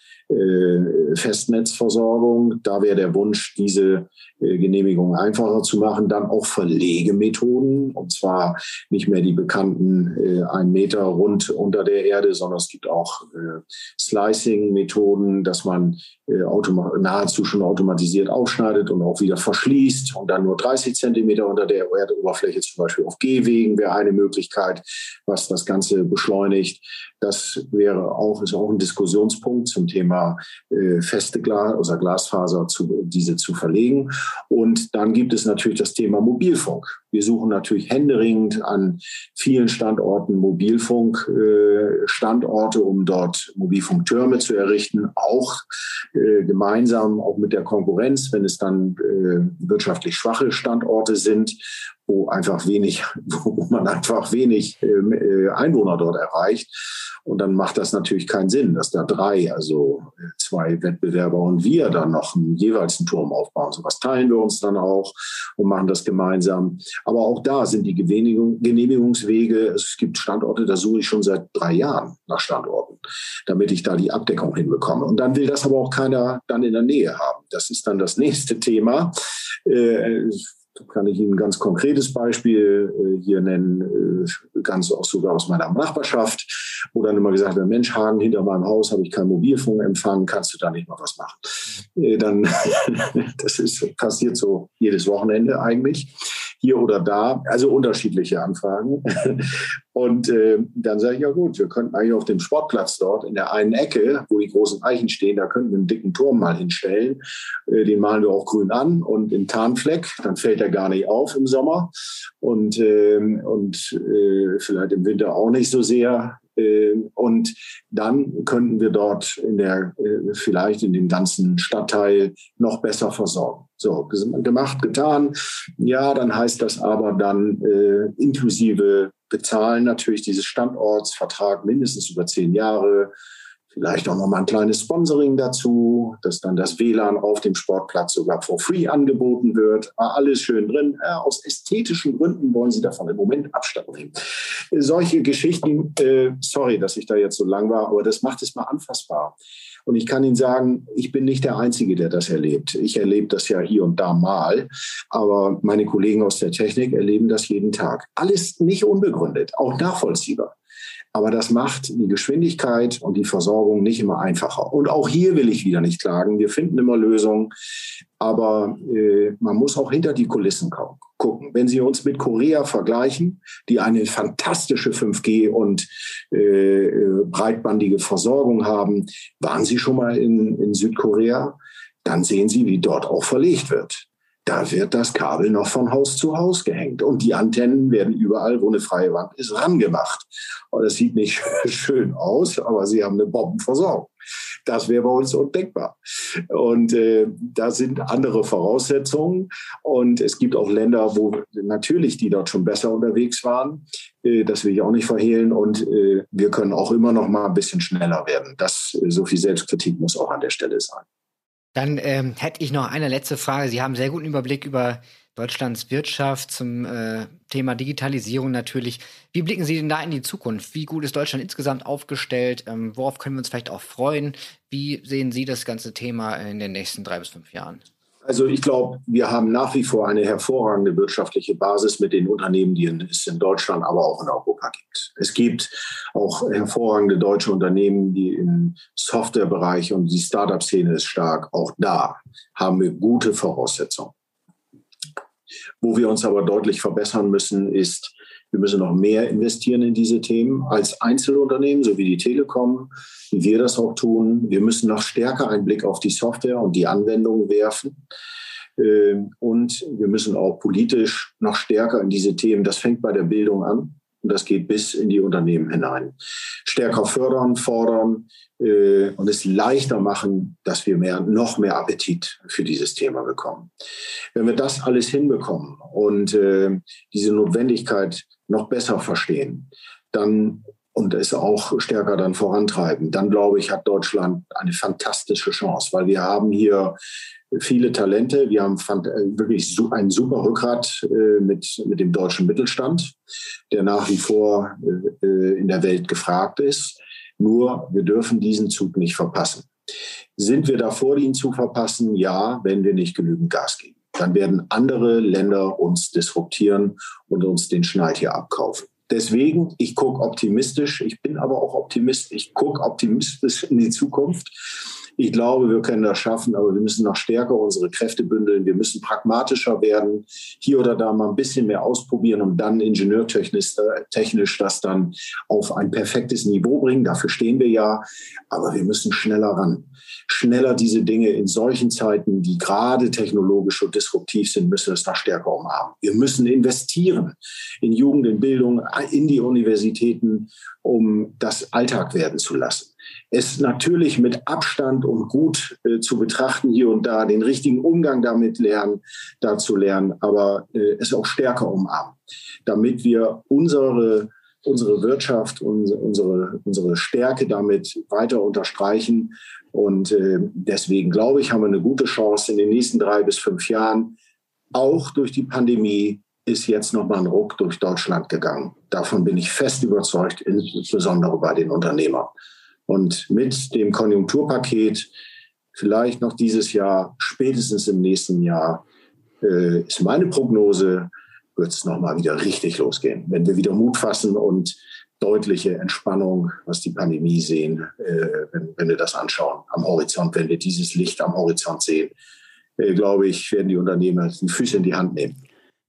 äh, Festnetzversorgung. Da wäre der Wunsch, diese äh, Genehmigung einfacher zu machen. Dann auch Verlegemethoden, und zwar nicht mehr die bekannten äh, ein Meter rund unter der Erde, sondern es gibt auch äh, Slicing-Methoden, dass man äh, automa- nahezu schon automatisiert aufschneidet und auch wieder verschließt und dann nur dreißig Zentimeter unter der Erdoberfläche, zum Beispiel auf Gehwegen, wäre eine Möglichkeit, was das Ganze beschleunigt. Das wäre auch, ist auch ein Diskussionspunkt zum Thema äh, feste Glas, also Glasfaser, zu, diese zu verlegen. Und dann gibt es natürlich das Thema Mobilfunk. Wir suchen natürlich händeringend an vielen Standorten Mobilfunkstandorte, äh, um dort Mobilfunktürme zu errichten, auch äh, gemeinsam, auch mit der Konkurrenz, wenn es dann äh, wirtschaftlich schwache Standorte sind, wo einfach wenig, wo man einfach wenig äh, Einwohner dort erreicht. Und dann macht das natürlich keinen Sinn, dass da drei, also zwei Wettbewerber und wir dann noch einen, jeweils einen Turm aufbauen. So was teilen wir uns dann auch und machen das gemeinsam. Aber auch da sind die Genehmigung, Genehmigungswege, es gibt Standorte, da suche ich schon seit drei Jahren nach Standorten, damit ich da die Abdeckung hinbekomme. Und dann will das aber auch keiner dann in der Nähe haben. Das ist dann das nächste Thema. Äh, kann ich Ihnen ein ganz konkretes Beispiel äh, hier nennen, äh, ganz auch sogar aus meiner Nachbarschaft, wo dann immer gesagt wird, Mensch, Hagen, hinter meinem Haus habe ich keinen Mobilfunkempfang, kannst du da nicht mal was machen? Äh, dann, das ist passiert so jedes Wochenende eigentlich, hier oder da, also unterschiedliche Anfragen. Und äh, dann sage ich, ja gut, wir könnten eigentlich auf dem Sportplatz dort in der einen Ecke, wo die großen Eichen stehen, da könnten wir einen dicken Turm mal hinstellen. Äh, den malen wir auch grün an und in Tarnfleck, dann fällt er gar nicht auf im Sommer und, äh, und äh, vielleicht im Winter auch nicht so sehr. Äh, und dann könnten wir dort in der, äh, vielleicht in dem ganzen Stadtteil noch besser versorgen. So, gemacht, getan. Ja, dann heißt das aber dann äh, inklusive Bezahlen natürlich dieses Standortsvertrag mindestens über zehn Jahre. Vielleicht auch noch mal ein kleines Sponsoring dazu, dass dann das W L A N auf dem Sportplatz sogar for free angeboten wird. Alles schön drin. Ja, aus ästhetischen Gründen wollen sie davon im Moment Abstand nehmen. Solche Geschichten, äh, sorry, dass ich da jetzt so lang war, aber das macht es mal anfassbar. Und ich kann Ihnen sagen, ich bin nicht der Einzige, der das erlebt. Ich erlebe das ja hier und da mal, aber meine Kollegen aus der Technik erleben das jeden Tag. Alles nicht unbegründet, auch nachvollziehbar. Aber das macht die Geschwindigkeit und die Versorgung nicht immer einfacher. Und auch hier will ich wieder nicht klagen. Wir finden immer Lösungen. Aber äh, man muss auch hinter die Kulissen gucken. Wenn Sie uns mit Korea vergleichen, die eine fantastische fünf G und äh, breitbandige Versorgung haben, waren Sie schon mal in, in Südkorea? Dann sehen Sie, wie dort auch verlegt wird. Da wird das Kabel noch von Haus zu Haus gehängt. Und die Antennen werden überall, wo eine freie Wand ist, rangemacht. Und das sieht nicht schön aus, aber sie haben eine Bombenversorgung. Das wäre bei uns undenkbar. Und äh, da sind andere Voraussetzungen. Und es gibt auch Länder, wo natürlich die dort schon besser unterwegs waren. Äh, das will ich auch nicht verhehlen. Und äh, wir können auch immer noch mal ein bisschen schneller werden. Das, so viel Selbstkritik muss auch an der Stelle sein. Dann ähm, hätte ich noch eine letzte Frage. Sie haben einen sehr guten Überblick über Deutschlands Wirtschaft zum äh, Thema Digitalisierung natürlich. Wie blicken Sie denn da in die Zukunft? Wie gut ist Deutschland insgesamt aufgestellt? Ähm, worauf können wir uns vielleicht auch freuen? Wie sehen Sie das ganze Thema in den nächsten drei bis fünf Jahren? Also ich glaube, wir haben nach wie vor eine hervorragende wirtschaftliche Basis mit den Unternehmen, die es in Deutschland, aber auch in Europa gibt. Es gibt auch hervorragende deutsche Unternehmen, die im Softwarebereich und die Startup-Szene ist stark. Auch da haben wir gute Voraussetzungen. Wo wir uns aber deutlich verbessern müssen, ist, wir müssen noch mehr investieren in diese Themen als Einzelunternehmen, so wie die Telekom, wie wir das auch tun. Wir müssen noch stärker einen Blick auf die Software und die Anwendungen werfen. Und wir müssen auch politisch noch stärker in diese Themen, das fängt bei der Bildung an, und das geht bis in die Unternehmen hinein. Stärker fördern, fordern äh, und es leichter machen, dass wir mehr, noch mehr Appetit für dieses Thema bekommen. Wenn wir das alles hinbekommen und äh, diese Notwendigkeit noch besser verstehen, dann und es auch stärker dann vorantreiben, dann glaube ich, hat Deutschland eine fantastische Chance, weil wir haben hier viele Talente. Wir haben wirklich ein super Rückgrat äh, mit, mit dem deutschen Mittelstand, der nach wie vor äh, in der Welt gefragt ist. Nur wir dürfen diesen Zug nicht verpassen. Sind wir davor, ihn zu verpassen? Ja, wenn wir nicht genügend Gas geben. Dann werden andere Länder uns disruptieren und uns den Schneid hier abkaufen. Deswegen, ich gucke optimistisch, ich bin aber auch Optimist, ich gucke optimistisch in die Zukunft. Ich glaube, wir können das schaffen, aber wir müssen noch stärker unsere Kräfte bündeln. Wir müssen pragmatischer werden, hier oder da mal ein bisschen mehr ausprobieren und dann ingenieurtechnisch technisch das dann auf ein perfektes Niveau bringen. Dafür stehen wir ja. Aber wir müssen schneller ran. Schneller diese Dinge in solchen Zeiten, die gerade technologisch und disruptiv sind, müssen wir es noch stärker umarmen. Wir müssen investieren in Jugend, in Bildung, in die Universitäten, um das Alltag werden zu lassen. Es natürlich mit Abstand und gut äh, zu betrachten, hier und da den richtigen Umgang damit lernen, dazu lernen, aber äh, es auch stärker umarmen, damit wir unsere, unsere Wirtschaft, unsere, unsere, unsere Stärke damit weiter unterstreichen. Und äh, deswegen glaube ich, haben wir eine gute Chance in den nächsten drei bis fünf Jahren. Auch durch die Pandemie ist jetzt nochmal ein Ruck durch Deutschland gegangen. Davon bin ich fest überzeugt, insbesondere bei den Unternehmern. Und mit dem Konjunkturpaket, vielleicht noch dieses Jahr, spätestens im nächsten Jahr, äh, ist meine Prognose, wird es nochmal wieder richtig losgehen. Wenn wir wieder Mut fassen und deutliche Entspannung, was die Pandemie sehen, äh, wenn, wenn wir das anschauen am Horizont, wenn wir dieses Licht am Horizont sehen, äh, glaube ich, werden die Unternehmer die Füße in die Hand nehmen.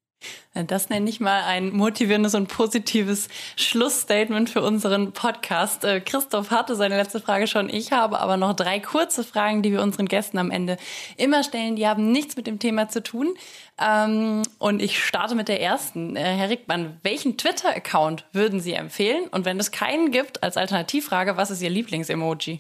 Das nenne ich mal ein motivierendes und positives Schlussstatement für unseren Podcast. Christoph hatte seine letzte Frage schon. Ich habe aber noch drei kurze Fragen, die wir unseren Gästen am Ende immer stellen. Die haben nichts mit dem Thema zu tun. Und ich starte mit der ersten. Herr Rickmann, welchen Twitter-Account würden Sie empfehlen? Und wenn es keinen gibt, als Alternativfrage, was ist Ihr Lieblings-Emoji?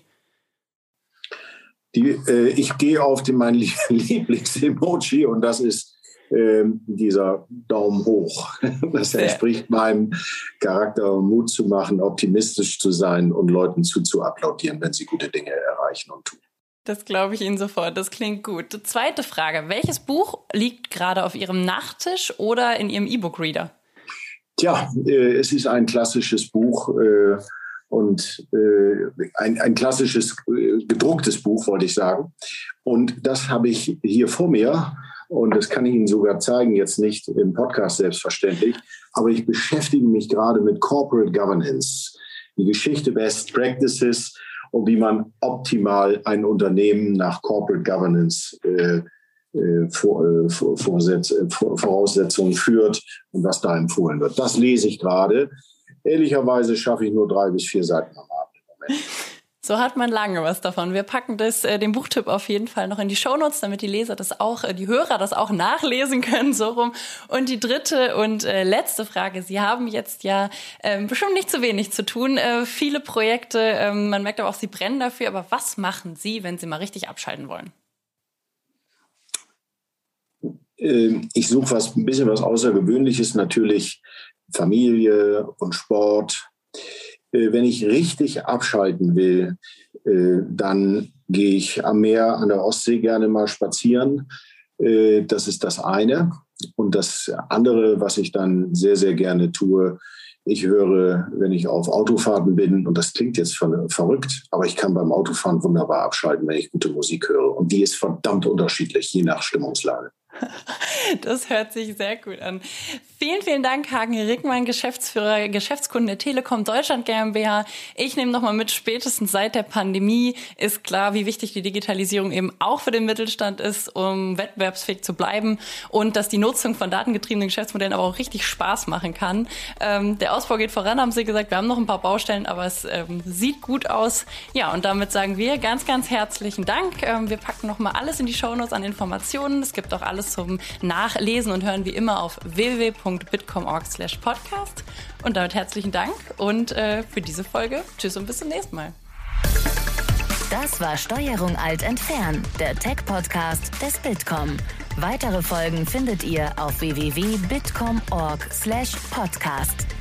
Die, äh, ich gehe auf den, mein Lieblings-Emoji und das ist Ähm, dieser Daumen hoch. Das entspricht meinem Charakter, Mut zu machen, optimistisch zu sein und Leuten zuzuapplaudieren, wenn sie gute Dinge erreichen und tun. Das glaube ich Ihnen sofort, das klingt gut. Zweite Frage, welches Buch liegt gerade auf Ihrem Nachttisch oder in Ihrem E-Book-Reader? Tja, äh, es ist ein klassisches Buch äh, und äh, ein, ein klassisches äh, gedrucktes Buch, wollte ich sagen. Und das habe ich hier vor mir. Und das kann ich Ihnen sogar zeigen, jetzt nicht im Podcast selbstverständlich. Aber ich beschäftige mich gerade mit Corporate Governance, die Geschichte Best Practices und wie man optimal ein Unternehmen nach Corporate Governance äh, äh, vor, äh, Vorsetz, äh, Voraussetzungen führt und was da empfohlen wird. Das lese ich gerade. Ehrlicherweise schaffe ich nur drei bis vier Seiten am Abend im Moment. So hat man lange was davon. Wir packen das, äh, den Buchtipp auf jeden Fall noch in die Shownotes, damit die Leser das auch, äh, die Hörer das auch nachlesen können, so rum. Und die dritte und äh, letzte Frage. Sie haben jetzt ja äh, bestimmt nicht zu wenig zu tun. Äh, viele Projekte, äh, man merkt aber auch, Sie brennen dafür. Aber was machen Sie, wenn Sie mal richtig abschalten wollen? Äh, ich suche was, ein bisschen was Außergewöhnliches, natürlich Familie und Sport. Wenn ich richtig abschalten will, dann gehe ich am Meer, an der Ostsee gerne mal spazieren. Das ist das eine. Und das andere, was ich dann sehr, sehr gerne tue, ich höre, wenn ich auf Autofahrten bin, und das klingt jetzt verrückt, aber ich kann beim Autofahren wunderbar abschalten, wenn ich gute Musik höre. Und die ist verdammt unterschiedlich, je nach Stimmungslage. Das hört sich sehr gut an. Vielen, vielen Dank, Hagen Rickmann, Geschäftsführer, Geschäftskunde der Telekom Deutschland GmbH. Ich nehme nochmal mit, spätestens seit der Pandemie ist klar, wie wichtig die Digitalisierung eben auch für den Mittelstand ist, um wettbewerbsfähig zu bleiben und dass die Nutzung von datengetriebenen Geschäftsmodellen aber auch richtig Spaß machen kann. Ähm, der Ausbau geht voran, haben Sie gesagt. Wir haben noch ein paar Baustellen, aber es ähm, sieht gut aus. Ja, und damit sagen wir ganz, ganz herzlichen Dank. Ähm, wir packen nochmal alles in die Shownotes an Informationen. Es gibt auch alles alles zum Nachlesen und Hören wie immer auf w w w punkt bitkom punkt org slash podcast. Und damit herzlichen Dank und äh, für diese Folge tschüss und bis zum nächsten Mal. Das war Steuerung Alt entfernen, der Tech-Podcast des Bitkom. Weitere Folgen findet ihr auf w w w punkt bitkom punkt org slash podcast.